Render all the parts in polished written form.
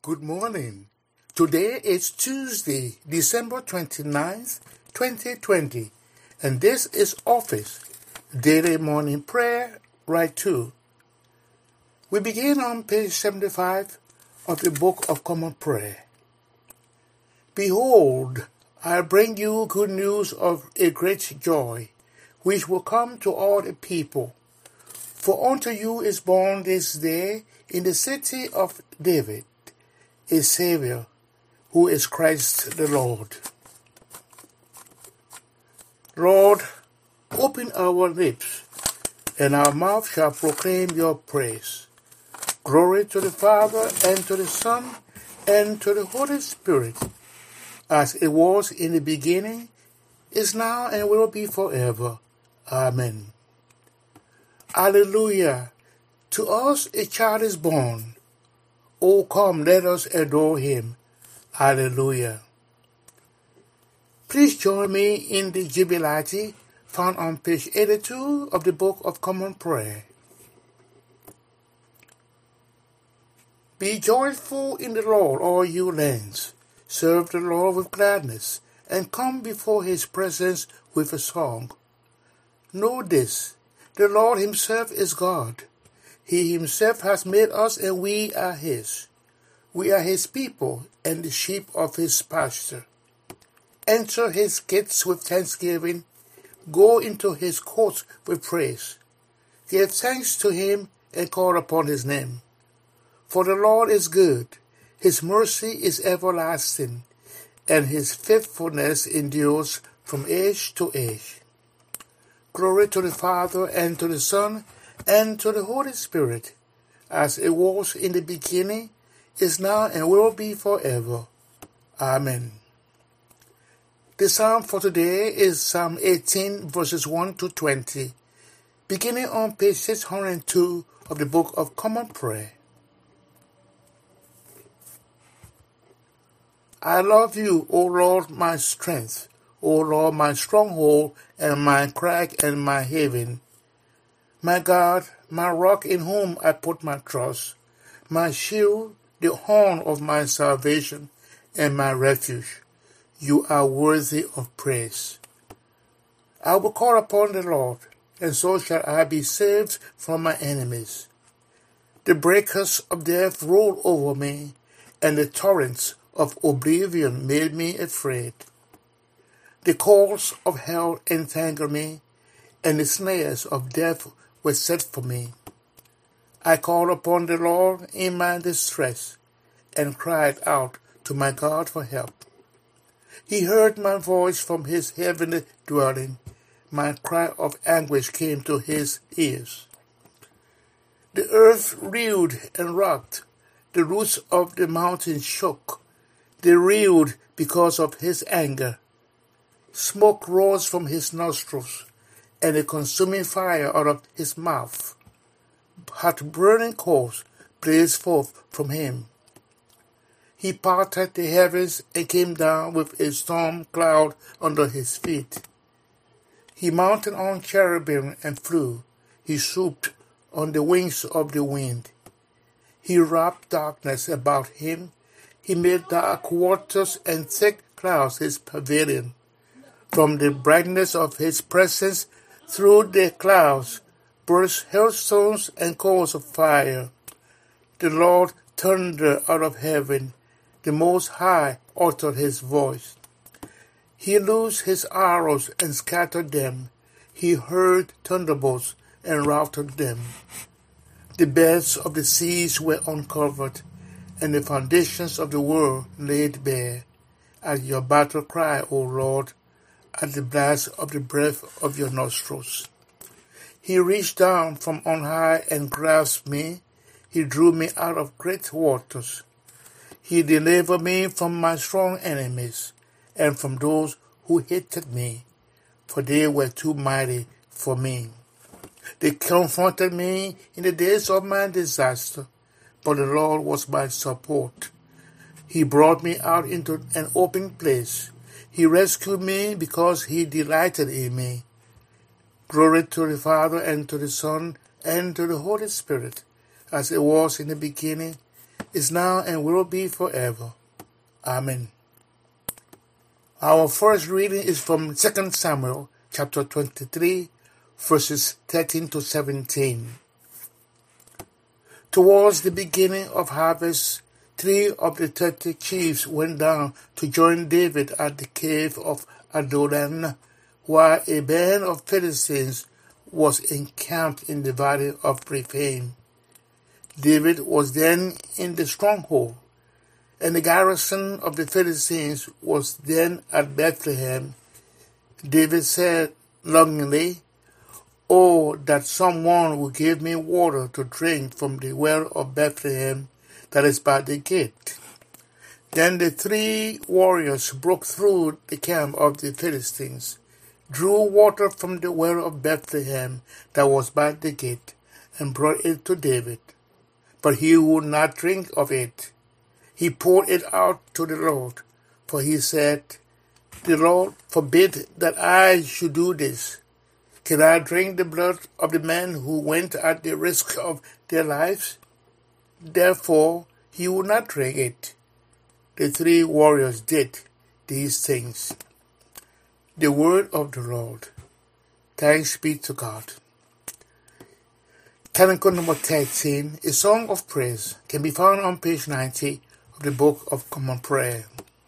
Good morning. Today is Tuesday, December 29th, 2020, and this is Office Daily Morning Prayer, Right 2. We begin on page 75 of the Book of Common Prayer. Behold, I bring you good news of a great joy, which will come to all the people. For unto you is born this day in the city of David a Savior, who is Christ the Lord. Lord, open our lips, and our mouth shall proclaim your praise. Glory to the Father, and to the Son, and to the Holy Spirit, as it was in the beginning, is now, and will be forever. Amen. Alleluia! To us a child is born. O come, let us adore him. Alleluia. Please join me in the Jubilate found on page 82 of the Book of Common Prayer. Be joyful in the Lord, all you lands. Serve the Lord with gladness, and come before his presence with a song. Know this, the Lord himself is God. He himself has made us, and we are his. We are his people, and the sheep of his pasture. Enter his gates with thanksgiving. Go into his courts with praise. Give thanks to him, and call upon his name. For the Lord is good. His mercy is everlasting, and his faithfulness endures from age to age. Glory to the Father, and to the Son, and to the Holy Spirit, as it was in the beginning, is now, and will be forever. Amen. The psalm for today is Psalm 18, verses 1 to 20, beginning on page 602 of the Book of Common Prayer. I love you, O Lord, my strength, O Lord, my stronghold, and my crag and my haven. My God, my rock in whom I put my trust, my shield, the horn of my salvation, and my refuge. You are worthy of praise. I will call upon the Lord, and so shall I be saved from my enemies. The breakers of death rolled over me, and the torrents of oblivion made me afraid. The cords of hell entangled me, and the snares of death were set for me. I called upon the Lord in my distress, and cried out to my God for help. He heard my voice from his heavenly dwelling. My cry of anguish came to his ears. The earth reeled and rocked. The roots of the mountains shook. They reeled because of his anger. Smoke rose from his nostrils, and a consuming fire out of his mouth. Hot burning coals blazed forth from him. He parted the heavens and came down with a storm cloud under his feet. He mounted on cherubim and flew. He swooped on the wings of the wind. He wrapped darkness about him. He made dark waters and thick clouds his pavilion. From the brightness of his presence, through the clouds, burst hailstones and coals of fire. The Lord thundered out of heaven. The Most High uttered his voice. He loosed his arrows and scattered them. He hurled thunderbolts and routed them. The beds of the seas were uncovered, and the foundations of the world laid bare. At your battle cry, O Lord, at the blast of the breath of your nostrils. He reached down from on high and grasped me. He drew me out of great waters. He delivered me from my strong enemies and from those who hated me, for they were too mighty for me. They confronted me in the days of my disaster, but the Lord was my support. He brought me out into an open place. He rescued me because he delighted in me. Glory to the Father, and to the Son, and to the Holy Spirit, as it was in the beginning, is now, and will be forever. Amen. Our first reading is from 2 Samuel chapter 23, verses 13 to 17. Towards the beginning of harvest, 3 of the 30 chiefs went down to join David at the cave of Adullam, while a band of Philistines was encamped in the valley of Rephaim. David was then in the stronghold, and the garrison of the Philistines was then at Bethlehem. David said longingly, "Oh, that someone would give me water to drink from the well of Bethlehem that is by the gate." Then the 3 warriors broke through the camp of the Philistines, drew water from the well of Bethlehem that was by the gate, and brought it to David. But he would not drink of it. He poured it out to the Lord, for he said, "The Lord forbid that I should do this. Can I drink the blood of the men who went at the risk of their lives?" Therefore he would not drink it. The 3 warriors did these things. The word of the Lord. Thanks be to God. Canticle number 13, a song of praise, can be found on page 90 of the Book of Common Prayer.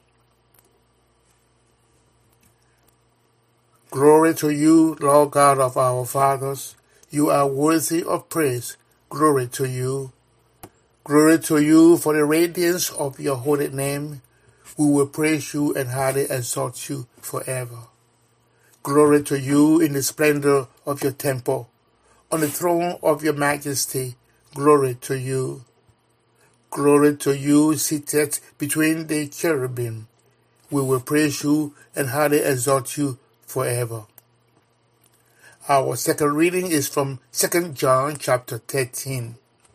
Glory to you, Lord God of our fathers. You are worthy of praise. Glory to you. Glory to you for the radiance of your holy name. We will praise you and highly exalt you forever. Glory to you in the splendor of your temple. On the throne of your majesty, glory to you. Glory to you seated between the cherubim. We will praise you and highly exalt you forever. Our second reading is from 2 John chapter 13.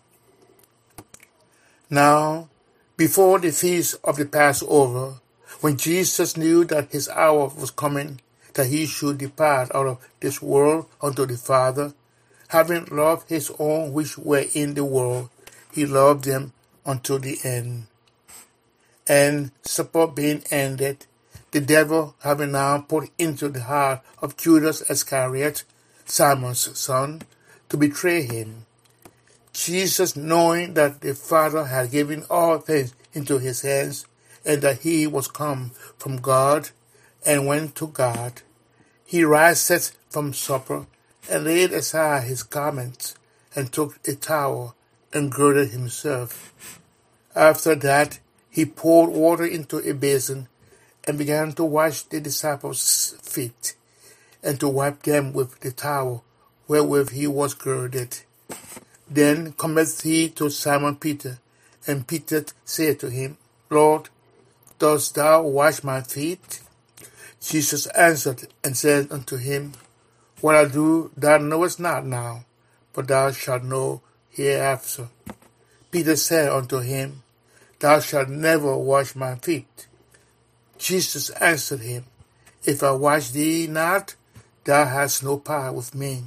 Now, before the feast of the Passover, when Jesus knew that his hour was coming, that he should depart out of this world unto the Father, having loved his own which were in the world, he loved them unto the end. And supper being ended, the devil having now put into the heart of Judas Iscariot, Simon's son, to betray him, Jesus, knowing that the Father had given all things into his hands, and that he was come from God and went to God, he riseth from supper, and laid aside his garments, and took a towel, and girded himself. After that he poured water into a basin, and began to wash the disciples' feet, and to wipe them with the towel wherewith he was girded. Then cometh he to Simon Peter, and Peter said to him, "Lord, dost thou wash my feet?" Jesus answered and said unto him, "What I do thou knowest not now, but thou shalt know hereafter." Peter said unto him, "Thou shalt never wash my feet." Jesus answered him, "If I wash thee not, thou hast no part with me."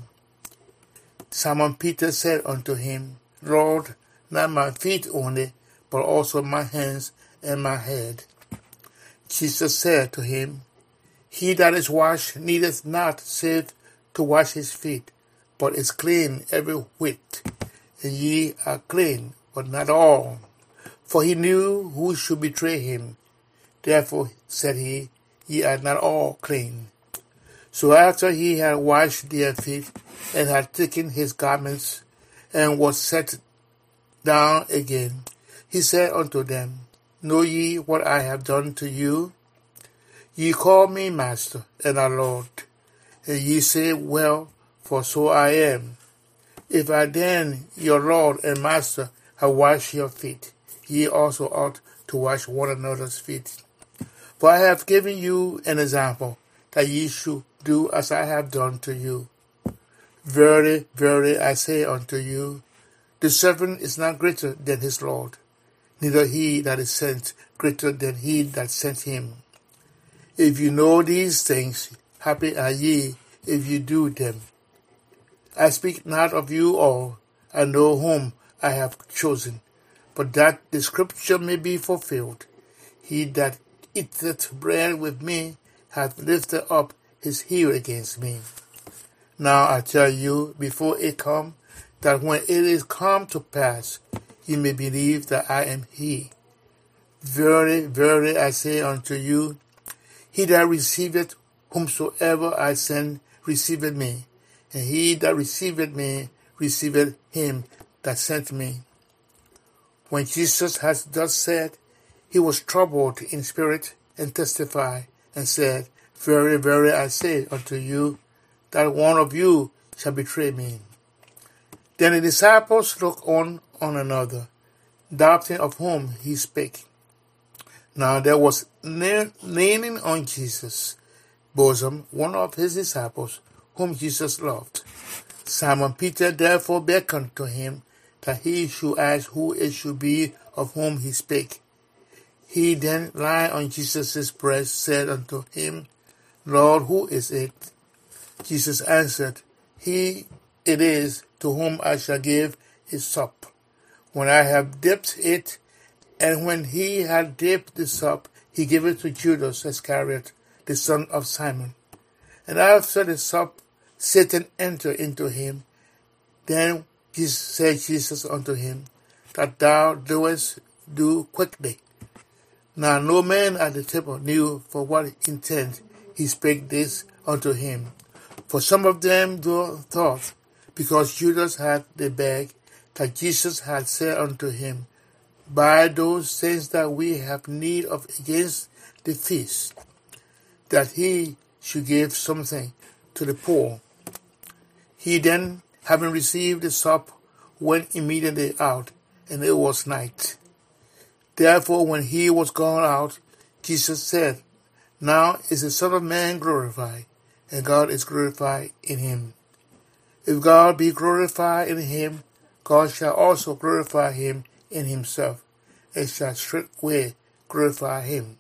Simon Peter said unto him, "Lord, not my feet only, but also my hands and my head." Jesus said to him, "He that is washed needeth not save to wash his feet, but is clean every whit. And ye are clean, but not all." For he knew who should betray him. Therefore said he, "Ye are not all clean." So after he had washed their feet, and had taken his garments, and was set down again, he said unto them, "Know ye what I have done to you? Ye call me Master and our Lord, and ye say, Well, for so I am. If I then, your Lord and Master, have washed your feet, ye also ought to wash one another's feet. For I have given you an example, that ye should do as I have done to you. Verily, verily, I say unto you, the servant is not greater than his Lord, neither he that is sent greater than he that sent him. If you know these things, happy are ye if you do them. I speak not of you all. I know whom I have chosen, but that the scripture may be fulfilled. He that eateth bread with me hath lifted up his heel against me. Now I tell you before it come, that when it is come to pass, ye may believe that I am he. Verily, verily, I say unto you, he that receiveth whomsoever I send receiveth me, and he that receiveth me receiveth him that sent me. When Jesus had thus said, he was troubled in spirit, and testified, and said, Verily, verily, I say unto you, that one of you shall betray me. Then the disciples looked on another, doubting of whom he spake. Now there was leaning on Jesus' bosom one of his disciples, whom Jesus loved. Simon Peter therefore beckoned to him that he should ask who it should be of whom he spake. He then, lying on Jesus' breast, said unto him, Lord, who is it? Jesus answered, He it is to whom I shall give his sup, when I have dipped it. And when he had dipped the sup, he gave it to Judas Iscariot, the son of Simon. And after the sup, Satan entered into him. Then said Jesus unto him, That thou doest do quickly. Now no man at the table knew for what intent he spake this unto him. For some of them thought, because Judas had the bag, that Jesus had said unto him, Buy those things that we have need of against the feast, that he should give something to the poor. He then, having received the sup, went immediately out, and it was night. Therefore, when he was gone out, Jesus said, Now is the Son of Man glorified, and God is glorified in him. If God be glorified in him, God shall also glorify him in himself, and shall straightway glorify him.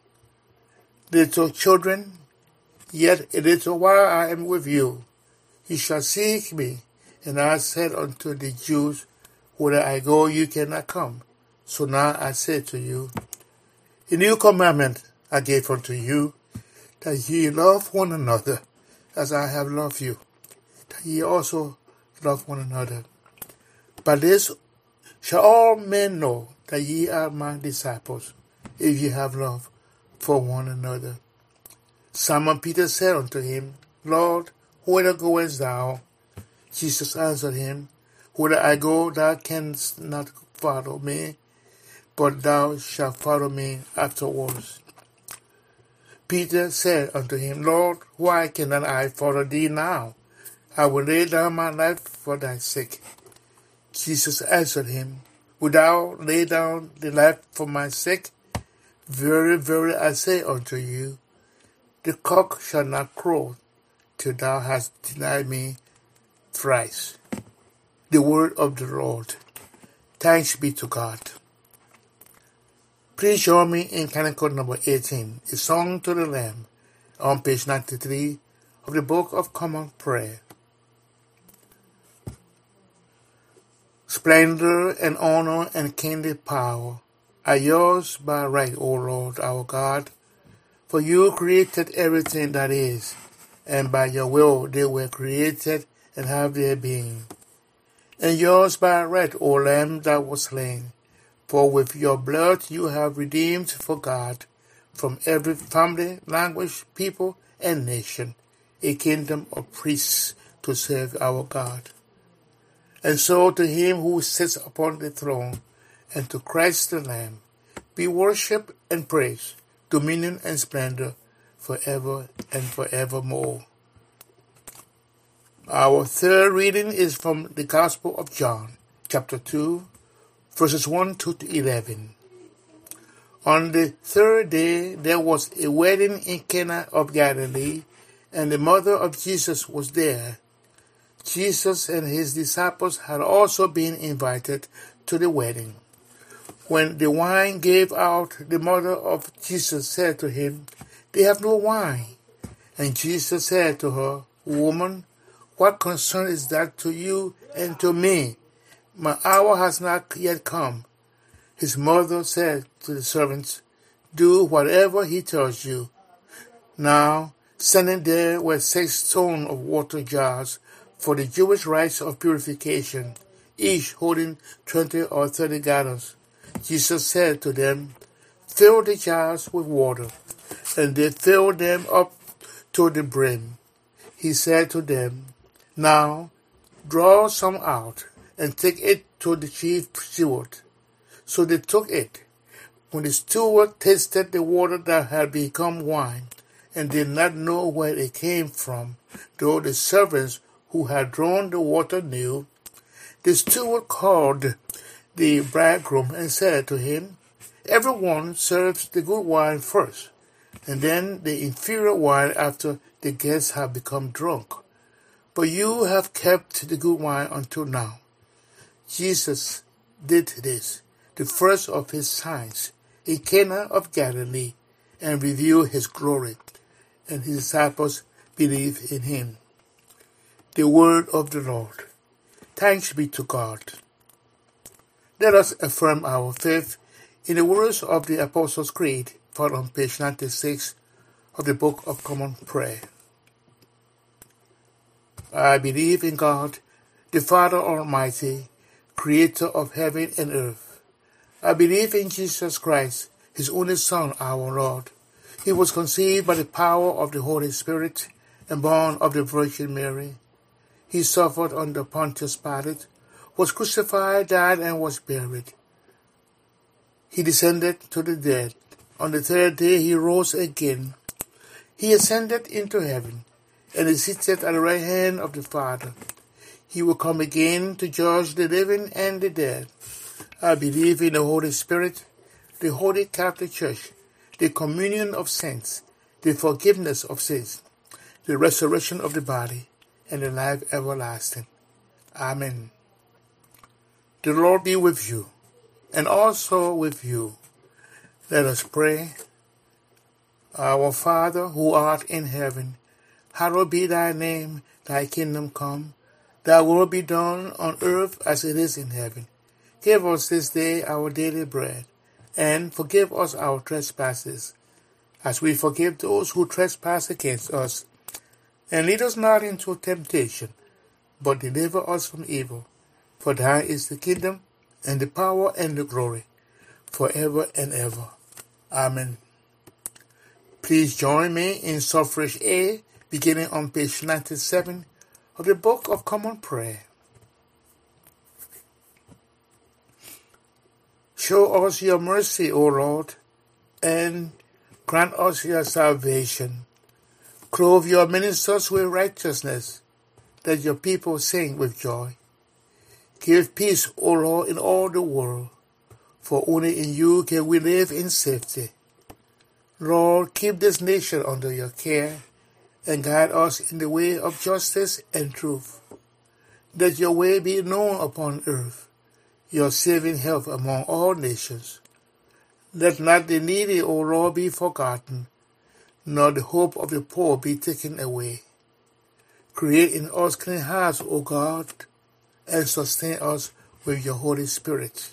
Little children, yet a little while I am with you. Ye shall seek me. And I said unto the Jews, Whither I go, you cannot come. So now I say to you, a new commandment I gave unto you, that ye love one another, as I have loved you, that ye also love one another. By this shall all men know that ye are my disciples, if ye have love for one another. Simon Peter said unto him, Lord, whither goest thou? Jesus answered him, Whither I go, thou canst not follow me, but thou shalt follow me afterwards. Peter said unto him, Lord, why cannot I follow thee now? I will lay down my life for thy sake. Jesus answered him, Wilt thou lay down the life for my sake? Very, very, I say unto you, the cock shall not crow till thou hast denied me thrice. The word of the Lord. Thanks be to God. Please join me in Canticle number 18, a song to the Lamb, on page 93 of the Book of Common Prayer. Splendor and honor and kingly power are yours by right, O Lord our God, for you created everything that is, and by your will they were created and have their being. And yours by right, O Lamb that was slain, for with your blood you have redeemed for God, from every family, language, people, and nation, a kingdom of priests to serve our God. And so to him who sits upon the throne, and to Christ the Lamb, be worship and praise, dominion and splendor, forever and forevermore. Our third reading is from the Gospel of John, chapter 2, verses 1 to 11. On the third day there was a wedding in Cana of Galilee, and the mother of Jesus was there. Jesus and his disciples had also been invited to the wedding. When the wine gave out, the mother of Jesus said to him, They have no wine. And Jesus said to her, Woman, what concern is that to you and to me? My hour has not yet come. His mother said to the servants, "Do whatever he tells you." Now, standing there were 6 stone of water jars for the Jewish rites of purification, each holding 20 or 30 gallons. Jesus said to them, "Fill the jars with water." And they filled them up to the brim. He said to them, "Now, draw some out and take it to the chief steward." So they took it. When the steward tasted the water that had become wine, and did not know where it came from, though the servants who had drawn the water knew, the steward called the bridegroom and said to him, "Everyone serves the good wine first, and then the inferior wine after the guests have become drunk. But you have kept the good wine until now." Jesus did this, the first of his signs, in Cana of Galilee, and revealed his glory, and his disciples believed in him. The word of the Lord. Thanks be to God. Let us affirm our faith in the words of the Apostles' Creed, found on page 96 of the Book of Common Prayer. I believe in God, the Father Almighty, creator of heaven and earth. I believe in Jesus Christ, his only Son, our Lord. He was conceived by the power of the Holy Spirit and born of the Virgin Mary. He suffered under Pontius Pilate, was crucified, died, and was buried. He descended to the dead. On the 3rd day he rose again. He ascended into heaven, and is seated at the right hand of the Father. He will come again to judge the living and the dead. I believe in the Holy Spirit, the Holy Catholic Church, the communion of saints, the forgiveness of sins, the resurrection of the body, and the life everlasting. Amen. The Lord be with you, and also with you. Let us pray. Our Father, who art in heaven, hallowed be thy name. Thy kingdom come. Thy will be done on earth as it is in heaven. Give us this day our daily bread, and forgive us our trespasses, as we forgive those who trespass against us. And lead us not into temptation, but deliver us from evil. For thine is the kingdom, and the power, and the glory, forever and ever. Amen. Please join me in Suffrage A, beginning on page 97 of the Book of Common Prayer. Show us your mercy, O Lord, and grant us your salvation. Clothe your ministers with righteousness, that your people sing with joy. Give peace, O Lord, in all the world, for only in you can we live in safety. Lord, keep this nation under your care, and guide us in the way of justice and truth. Let your way be known upon earth, your saving help among all nations. Let not the needy, O Lord, be forgotten, nor the hope of the poor be taken away. Create in us clean hearts, O God, and sustain us with your Holy Spirit.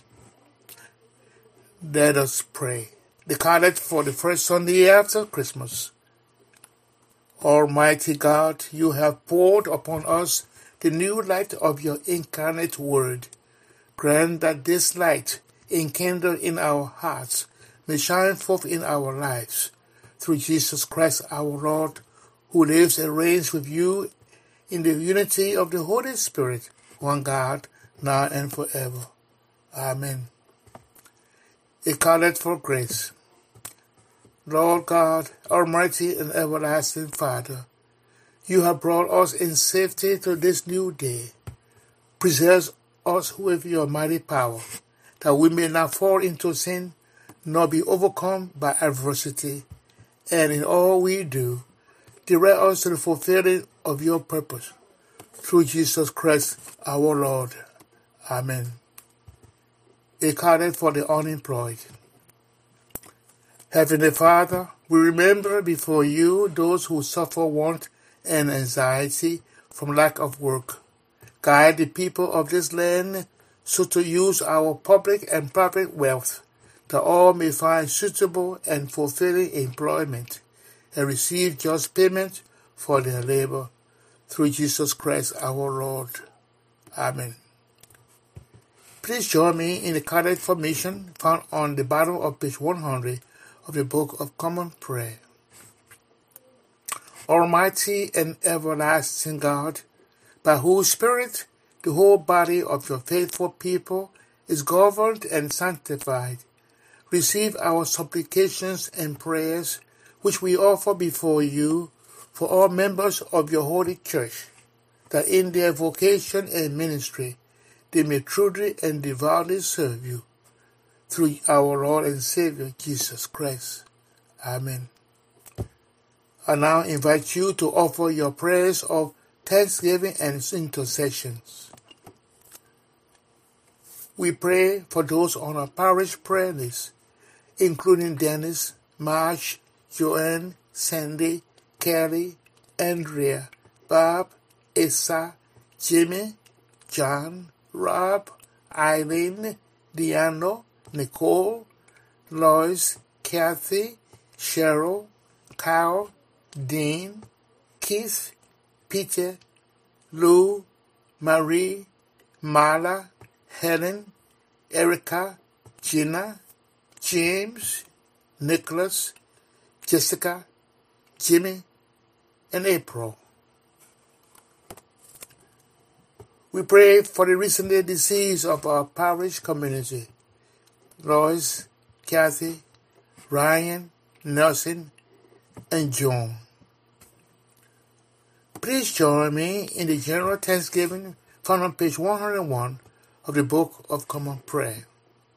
Let us pray. The Collect for the first Sunday after Christmas. Almighty God, you have poured upon us the new light of your incarnate word. Grant that this light, enkindled in our hearts, may shine forth in our lives, through Jesus Christ our Lord, who lives and reigns with you in the unity of the Holy Spirit, one God, now and forever. Amen. A Collect for Grace. Lord God, Almighty and everlasting Father, you have brought us in safety to this new day. Preserve us with your mighty power, that we may not fall into sin, nor be overcome by adversity, and in all we do, direct us to the fulfilling of your purpose. Through Jesus Christ our Lord. Amen. A Collect for the unemployed. Heavenly Father, we remember before you those who suffer want and anxiety from lack of work. Guide the people of this land so to use our public and private wealth, that all may find suitable and fulfilling employment and receive just payment for their labor, through Jesus Christ our Lord. Amen. Please join me in the carded formation found on the bottom of page 100 of the Book of Common Prayer. Almighty and everlasting God, by whose Spirit the whole body of your faithful people is governed and sanctified, receive our supplications and prayers, which we offer before you for all members of your holy church, that in their vocation and ministry they may truly and devoutly serve you, through our Lord and Savior Jesus Christ. Amen. I now invite you to offer your prayers of thanksgiving and intercessions. We pray for those on our parish prayer list, including Dennis, Marge, Joanne, Sandy, Kelly, Andrea, Bob, Issa, Jimmy, John, Rob, Eileen, Deanno, Nicole, Lois, Kathy, Cheryl, Kyle, Dean, Keith, Peter, Lou, Marie, Marla, Helen, Erica, Gina, James, Nicholas, Jessica, Jimmy, and April. We pray for the recently deceased of our parish community, Lois, Kathy, Ryan, Nelson, and John. Please join me in the general thanksgiving found on page 101 of the Book of Common Prayer.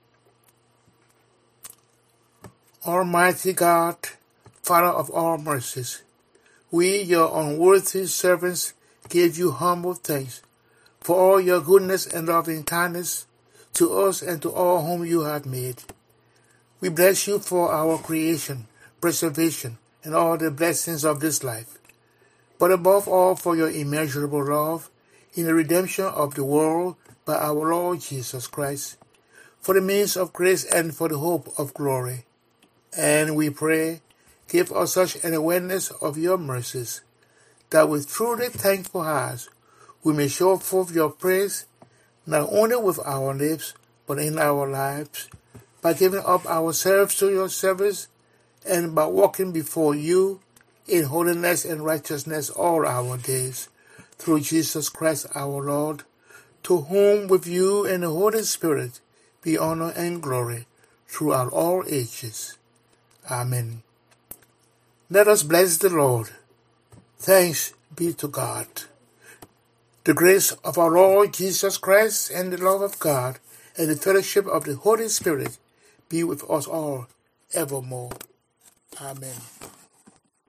Almighty God, Father of all mercies, we, your unworthy servants, give you humble thanks for all your goodness and loving kindness to us and to all whom you have made. We bless you for our creation, preservation, and all the blessings of this life, but above all for your immeasurable love in the redemption of the world by our Lord Jesus Christ, for the means of grace and for the hope of glory. And we pray, give us such an awareness of your mercies, that with truly thankful hearts we may show forth your praise, not only with our lips, but in our lives, by giving up ourselves to your service, and by walking before you in holiness and righteousness all our days, through Jesus Christ our Lord, to whom with you and the Holy Spirit be honor and glory throughout all ages. Amen. Let us bless the Lord. Thanks be to God. The grace of our Lord Jesus Christ and the love of God and the fellowship of the Holy Spirit be with us all evermore. Amen.